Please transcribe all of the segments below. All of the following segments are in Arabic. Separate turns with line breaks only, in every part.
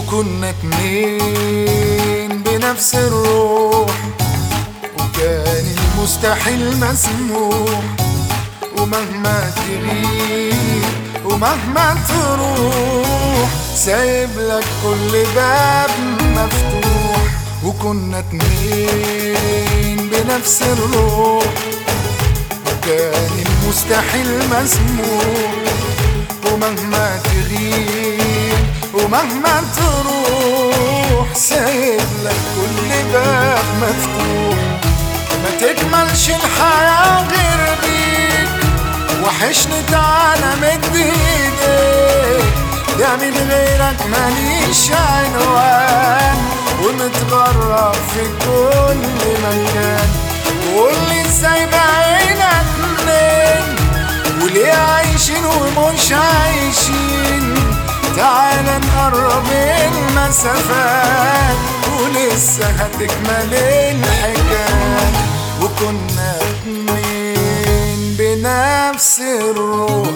وكنا اتنين بنفس الروح، وكان المستحيل مسموح. ومهما تغيب ومهما تروح سايب لك كل باب مفتوح. وكنا اتنين بنفس الروح، وكان المستحيل مسموح. ومهما تغيب ومهما تروح سايب لك كل باب مفتوح. ما تكملش الحياة غير بيك، وحشني تعالى مد ايديك. ده من غيرك ماليش عنوان، ومتغرب في كل مكان. وقولي ازاي بقينا اتنين، وليه عايشين ومش عايشين. تعالى نقرب المسافات، ولسه هتكمل الحكاية. وكنا اتنين بنفس الروح.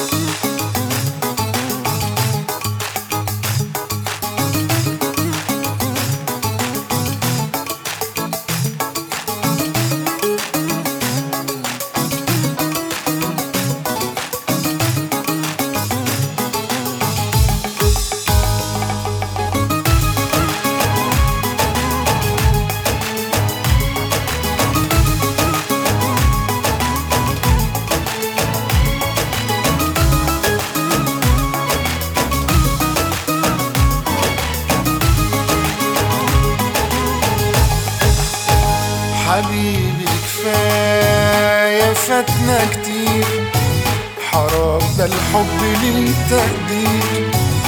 حبيبي كفاية فاتنا كتير، حرام ده الحب ليه تقدير.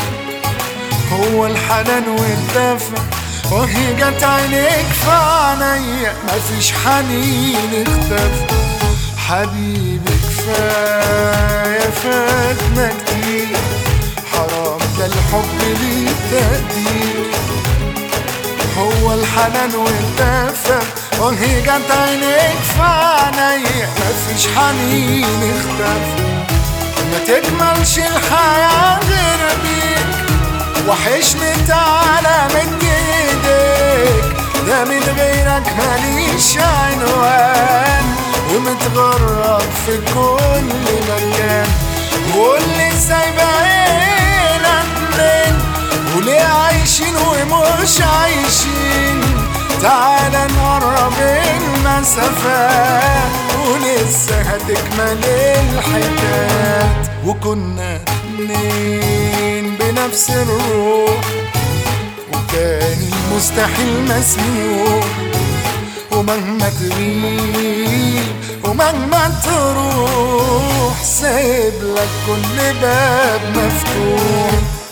هو الحنان والدفى وهي جت عينيك في عينيا، مفيش حنين اختفى. حبيبي كفاية فاتنا كتير، حرام ده الحب ليه تقدير. هو الحنان والدفى وهي جت عينيك في عينيا، مفيش حنين اختفى. ما تكملش الحياة غير بيك، وحشني تعالى مد ايديك. ده من غيرك ماليش عنوان، ومتغرب في كل مكان. وقولي ازاي بقينا اتنين، وليه عايشين ومش عايشين. تعالى نقرب المسافات، ولسه هتكمل الحكايات. وكنا اتنين بنفس الروح، وكان المستحيل مسموح. ومهما تغيب ومهما تروح سايب لك كل باب مفتوح.